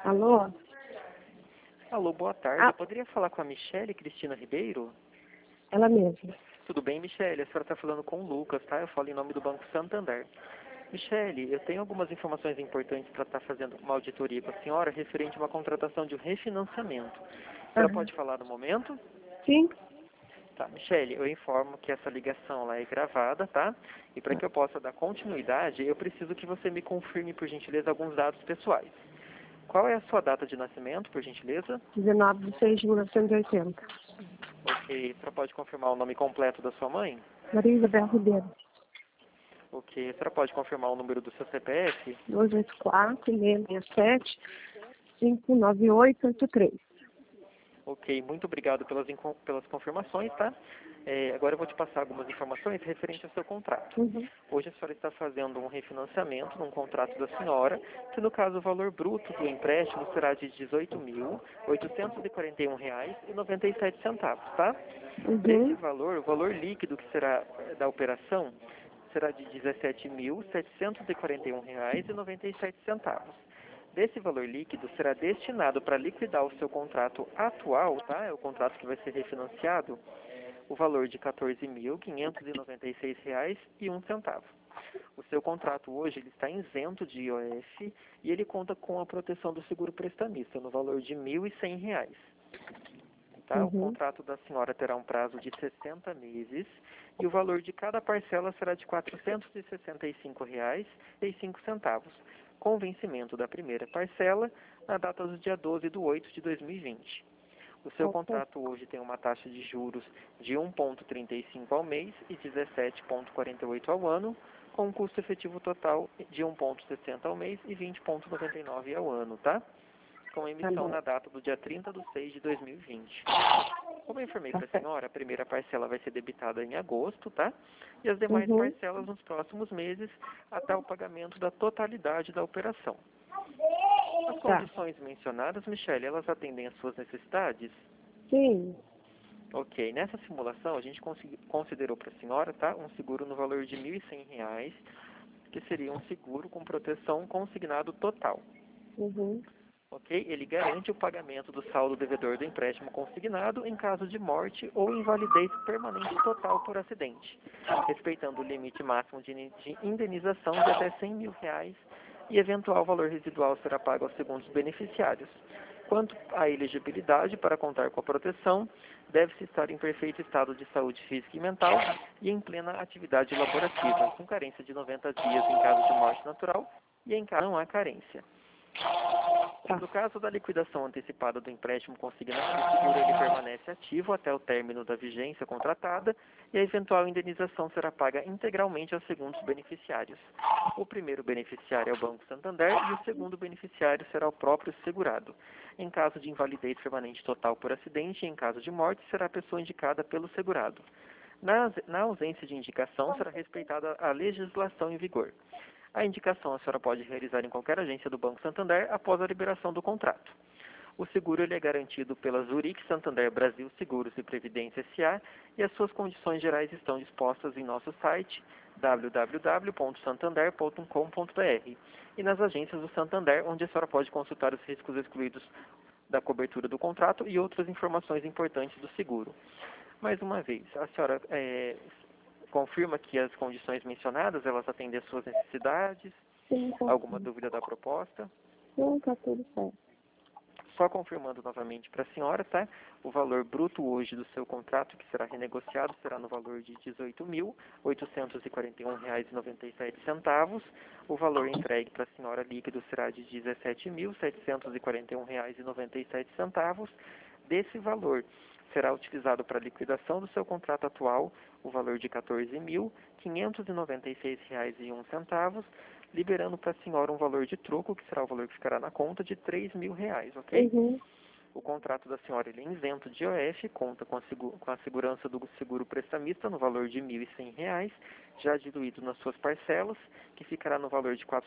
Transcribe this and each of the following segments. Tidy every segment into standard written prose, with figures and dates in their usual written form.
Alô? Alô, boa tarde. Ah, Eu poderia falar com a Michele Cristina Ribeiro? ela mesma. Tudo bem, Michele? A senhora está falando com o Lucas, tá? Eu falo em nome do Banco Santander. Michele, eu tenho algumas informações importantes para estar fazendo uma auditoria com a senhora referente a uma contratação de um refinanciamento. A senhora Aham. pode falar no momento? Sim? Tá, Michele, eu informo que essa ligação lá é gravada, tá? E para que eu possa dar continuidade, eu preciso que você me confirme, por gentileza, alguns dados pessoais. Qual é a sua data de nascimento, por gentileza? 19 de 6 de 1980. Ok, a senhora pode confirmar o nome completo da sua mãe? Maria Isabel Ribeiro. Ok, a senhora pode confirmar o número do seu CPF? 284-667-59883. Ok, muito obrigado pelas confirmações, tá? Agora eu vou te passar algumas informações referente ao seu contrato. Uhum. Hoje a senhora está fazendo um refinanciamento num contrato da senhora, que no caso o valor bruto do empréstimo será de R$ 18.841,97, tá? Desse Uhum. valor, o valor líquido que será da operação será de R$ 17.741,97. Desse valor líquido será destinado para liquidar o seu contrato atual, tá? É o contrato que vai ser refinanciado, o valor de R$ 14.596,01. O seu contrato hoje ele está isento de IOF e ele conta com a proteção do seguro prestamista no valor de R$ 1.100. Tá? O Uhum. contrato da senhora terá um prazo de 60 meses e o valor de cada parcela será de R$ 465,05, com vencimento da primeira parcela na data do dia 12/8/2020. O seu Ok. contrato hoje tem uma taxa de juros de 1,35 ao mês e 17,48 ao ano, com um custo efetivo total de 1,60 ao mês e 20,99 ao ano, tá? Com Tá emissão bom. na data do dia 30/6/2020. Como eu informei Tá para a certo. senhora, a primeira parcela vai ser debitada em agosto, tá? E as demais Uhum. parcelas nos próximos meses, até o pagamento da totalidade da operação. As Tá. condições mencionadas, Michele, elas atendem às suas necessidades? Sim. Ok, nessa simulação a gente considerou para a senhora, tá, um seguro no valor de R$ 1.100, que seria um seguro com proteção consignado total. Uhum. Ok? Ele garante o pagamento do saldo devedor do empréstimo consignado em caso de morte ou invalidez permanente total por acidente, respeitando o limite máximo de indenização de até R$ 100 mil e eventual valor residual será pago aos segundos beneficiários. Quanto à elegibilidade para contar com a proteção, deve-se estar em perfeito estado de saúde física e mental e em plena atividade laborativa, com carência de 90 dias em caso de morte natural e em caso não há carência. Tá. No caso da liquidação antecipada do empréstimo consignado, o seguro ele permanece ativo até o término da vigência contratada e a eventual indenização será paga integralmente aos segundos beneficiários. O primeiro beneficiário é o Banco Santander e o segundo beneficiário será o próprio segurado. Em caso de invalidez permanente total por acidente e em caso de morte, será a pessoa indicada pelo segurado. Na ausência de indicação, será respeitada a legislação em vigor. A indicação a senhora pode realizar em qualquer agência do Banco Santander após a liberação do contrato. O seguro ele é garantido pela Zurich Santander Brasil Seguros e Previdência S.A. e as suas condições gerais estão dispostas em nosso site www.santander.com.br e nas agências do Santander, onde a senhora pode consultar os riscos excluídos da cobertura do contrato e outras informações importantes do seguro. Mais uma vez, a senhora confirma que as condições mencionadas, elas atendem às suas necessidades? Sim, Alguma confio. dúvida da proposta? Não, tá tudo certo. Só confirmando novamente para a senhora, tá? O valor bruto hoje do seu contrato, que será renegociado, será no valor de R$ 18.841,97. O valor entregue para a senhora líquido será de R$ 17.741,97. Desse valor, será utilizado para a liquidação do seu contrato atual o valor de R$ 14.596,01, liberando para a senhora um valor de troco, que será o valor que ficará na conta, de R$ 3.000, ok? Uhum. O contrato da senhora ele é isento de IOF, conta com a segurança do seguro prestamista no valor de R$ 1.100, já diluído nas suas parcelas, que ficará no valor de R$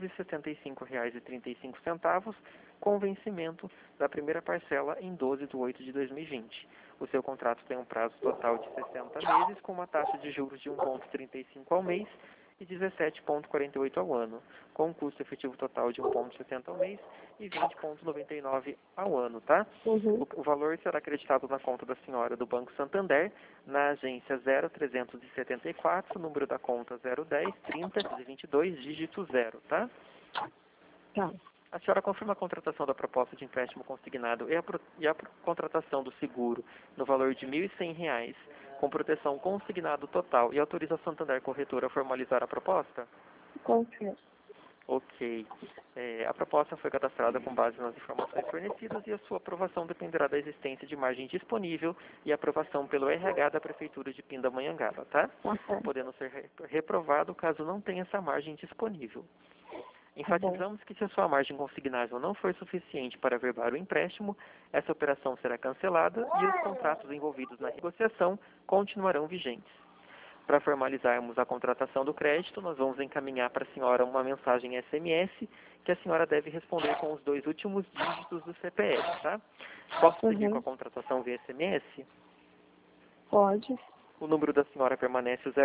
465,35, com vencimento da primeira parcela em 12/8/2020. O seu contrato tem um prazo total de 60 meses, com uma taxa de juros de 1,35 ao mês e 17,48 ao ano, com um custo efetivo total de 1,60 ao mês e 20,99 ao ano, tá? Uhum. O valor será acreditado na conta da senhora do Banco Santander, na agência 0374, número da conta 010 30 22, dígito 0, tá? Tá. A senhora confirma a contratação da proposta de empréstimo consignado e a contratação do seguro no valor de R$ 1.100, com proteção consignado total, e autoriza a Santander Corretora a formalizar a proposta? Confio. Ok. A proposta foi cadastrada com base nas informações fornecidas e a sua aprovação dependerá da existência de margem disponível e aprovação pelo RH da Prefeitura de Pindamonhangaba, tá? Tá certo. Podendo ser reprovado caso não tenha essa margem disponível. Enfatizamos que se a sua margem consignável não for suficiente para averbar o empréstimo, essa operação será cancelada e os contratos envolvidos na negociação continuarão vigentes. Para formalizarmos a contratação do crédito, nós vamos encaminhar para a senhora uma mensagem SMS que a senhora deve responder com os 2 últimos dígitos do CPF, tá? Posso seguir com a contratação via SMS? Pode. O número da senhora permanece o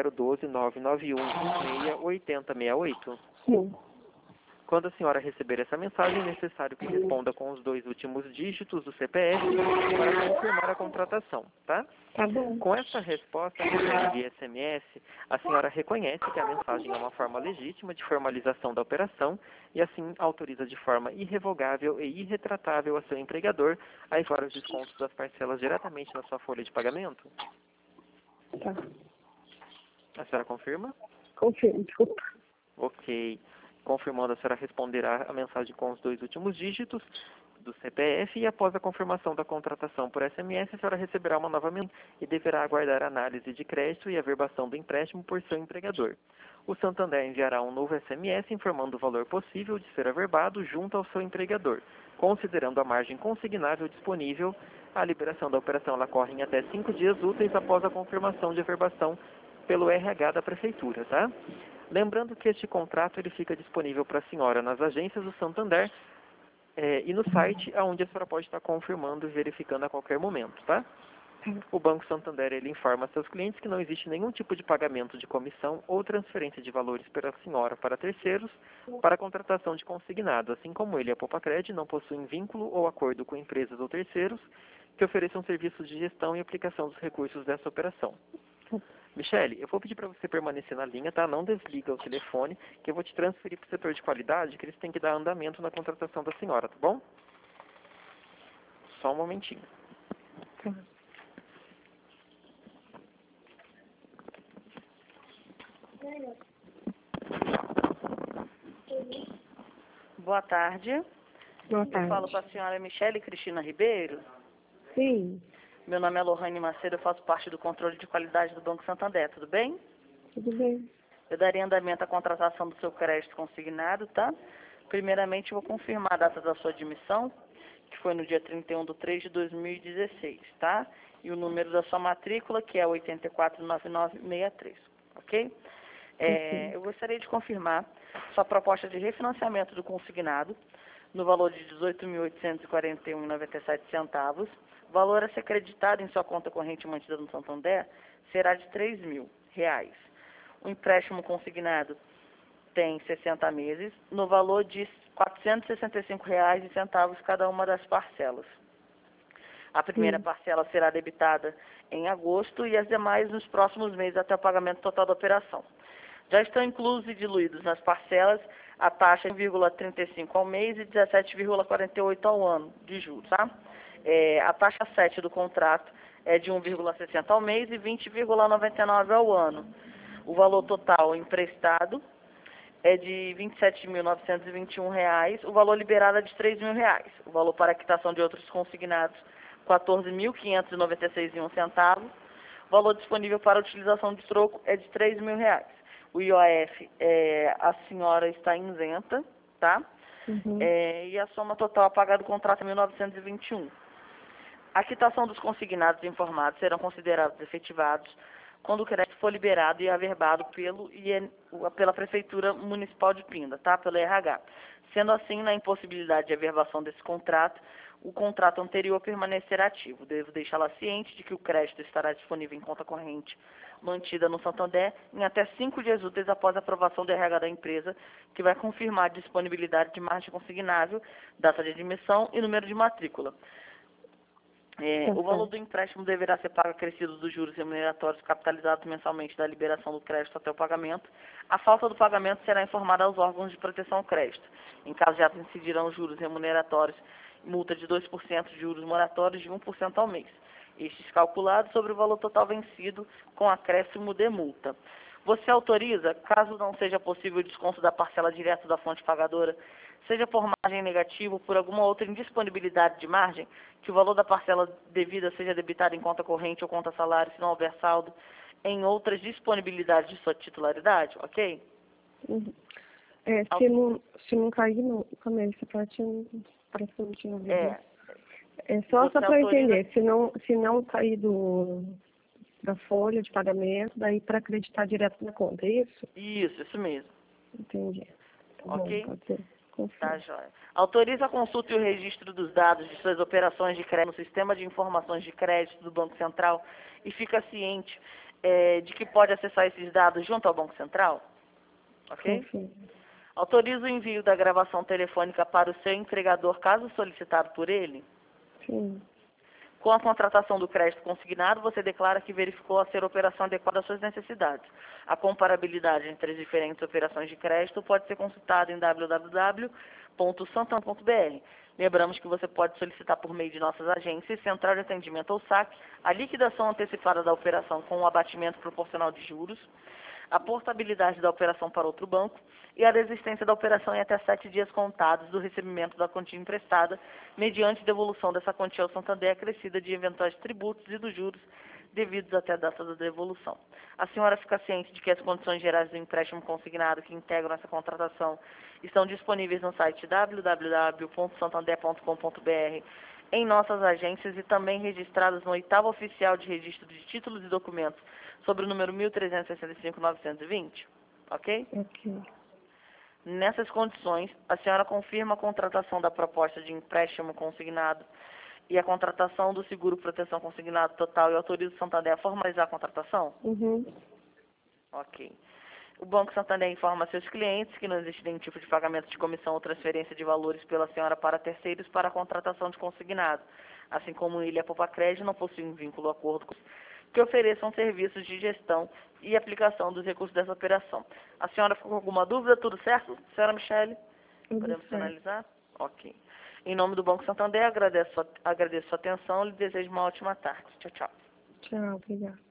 012-991-16-8068? Sim. Quando a senhora receber essa mensagem, é necessário que responda com os 2 últimos dígitos do CPF para confirmar a contratação, tá? Tá bom. Com essa resposta via SMS, a senhora reconhece que a mensagem é uma forma legítima de formalização da operação e assim autoriza de forma irrevogável e irretratável a seu empregador a efetuar os descontos das parcelas diretamente na sua folha de pagamento? Tá. A senhora confirma? Confio. Desculpa. Ok. Confirmando, a senhora responderá a mensagem com os 2 últimos dígitos do CPF e após a confirmação da contratação por SMS, a senhora receberá uma nova mensagem e deverá aguardar a análise de crédito e averbação do empréstimo por seu empregador. O Santander enviará um novo SMS informando o valor possível de ser averbado junto ao seu empregador. Considerando a margem consignável disponível, a liberação da operação ela ocorre em até 5 dias úteis após a confirmação de averbação pelo RH da Prefeitura, tá? Lembrando que este contrato ele fica disponível para a senhora nas agências do Santander e no site, onde a senhora pode estar confirmando e verificando a qualquer momento, tá? O Banco Santander ele informa a seus clientes que não existe nenhum tipo de pagamento de comissão ou transferência de valores pela senhora para terceiros para a contratação de consignado, assim como ele e a Popacred não possuem vínculo ou acordo com empresas ou terceiros que ofereçam serviços de gestão e aplicação dos recursos dessa operação. Michele, eu vou pedir para você permanecer na linha, tá? Não desliga o telefone, que eu vou te transferir para o setor de qualidade, que eles têm que dar andamento na contratação da senhora, tá bom? Só um momentinho. Tá. Boa tarde. Boa Eu tarde. falo para a senhora Michele Cristina Ribeiro. Sim. Meu nome é Lohane Macedo, eu faço parte do controle de qualidade do Banco Santander, tudo bem? Tudo bem. Eu daria andamento à contratação do seu crédito consignado, tá? Primeiramente, eu vou confirmar a data da sua admissão, que foi no dia 31/3/2016, tá? E o número da sua matrícula, que é 849963, ok? Eu gostaria de confirmar sua proposta de refinanciamento do consignado no valor de R$ 18.841,97. O valor a ser acreditado em sua conta corrente mantida no Santander será de R$ 3.000. O empréstimo consignado tem 60 meses, no valor de R$ 465,00 cada uma das parcelas. A primeira parcela será debitada em agosto e as demais nos próximos meses até o pagamento total da operação. Já estão inclusos e diluídos nas parcelas a taxa de 1,35 ao mês e 17,48 ao ano de juros, tá? A taxa 7 do contrato é de 1,60 ao mês e 20,99 ao ano. O valor total emprestado é de R$ 27.921, o valor liberado é de R$ 3.000. O valor para quitação de outros consignados, R$ 14.596,01. O valor disponível para utilização de troco é de R$ 3.000. O IOF, a senhora está isenta, tá? E a soma total a pagar do contrato é 1.921. A quitação dos consignados informados serão considerados efetivados quando o crédito for liberado e averbado pela Prefeitura Municipal de Pinda, tá? Pelo RH. Sendo assim, na impossibilidade de averbação desse contrato, o contrato anterior permanecerá ativo. Devo deixá-la ciente de que o crédito estará disponível em conta corrente mantida no Santander em até 5 dias úteis após a aprovação do RH da empresa, que vai confirmar a disponibilidade de margem consignável, data de admissão e número de matrícula. O valor do empréstimo deverá ser pago acrescido dos juros remuneratórios capitalizados mensalmente da liberação do crédito até o pagamento. A falta do pagamento será informada aos órgãos de proteção ao crédito. Em caso de ato, incidirão juros remuneratórios, multa de 2% de juros moratórios de 1% ao mês. Estes calculados sobre o valor total vencido com acréscimo de multa. Você autoriza, caso não seja possível o desconto da parcela direto da fonte pagadora, seja por margem negativa ou por alguma outra indisponibilidade de margem, que o valor da parcela devida seja debitado em conta corrente ou conta salário, se não houver saldo, em outras disponibilidades de sua titularidade, ok? Uhum. Se não cair no começo, parece que não tinha ouvido. Só Você para eu entender, se não cair da folha de pagamento, daí para acreditar direto na conta, é isso? Isso mesmo. Entendi. Tá Ok? bom, pode ser. Tá, joia. Autoriza a consulta e o registro dos dados de suas operações de crédito no Sistema de Informações de Crédito do Banco Central e fica ciente de que pode acessar esses dados junto ao Banco Central? Ok? Confio. Autoriza o envio da gravação telefônica para o seu empregador, caso solicitado por ele? Sim. Com a contratação do crédito consignado, você declara que verificou a ser operação adequada às suas necessidades. A comparabilidade entre as diferentes operações de crédito pode ser consultada em www.santander.br. Lembramos que você pode solicitar por meio de nossas agências, central de atendimento ou saque, a liquidação antecipada da operação com o abatimento proporcional de juros, a portabilidade da operação para outro banco e a desistência da operação em até 7 dias contados do recebimento da quantia emprestada, mediante devolução dessa quantia ao Santander acrescida de eventuais tributos e dos juros devidos até a data da devolução. A senhora fica ciente de que as condições gerais do empréstimo consignado que integram essa contratação estão disponíveis no site www.santander.com.br, em nossas agências e também registradas no 8º Oficial de Registro de Títulos e Documentos, sobre o número 1365-920, ok? Ok. Nessas condições, a senhora confirma a contratação da proposta de empréstimo consignado e a contratação do seguro proteção consignado total e autoriza o Santander a formalizar a contratação? Uhum. Ok. O Banco Santander informa a seus clientes que não existe nenhum tipo de pagamento de comissão ou transferência de valores pela senhora para terceiros para a contratação de consignado, assim como ele e a Popacred não possuem vínculo ou acordo que ofereçam serviços de gestão e aplicação dos recursos dessa operação. A senhora ficou com alguma dúvida? Tudo certo, senhora Michele? Podemos finalizar? Ok. Em nome do Banco Santander, agradeço sua atenção e lhe desejo uma ótima tarde. Tchau, tchau. Tchau, obrigada.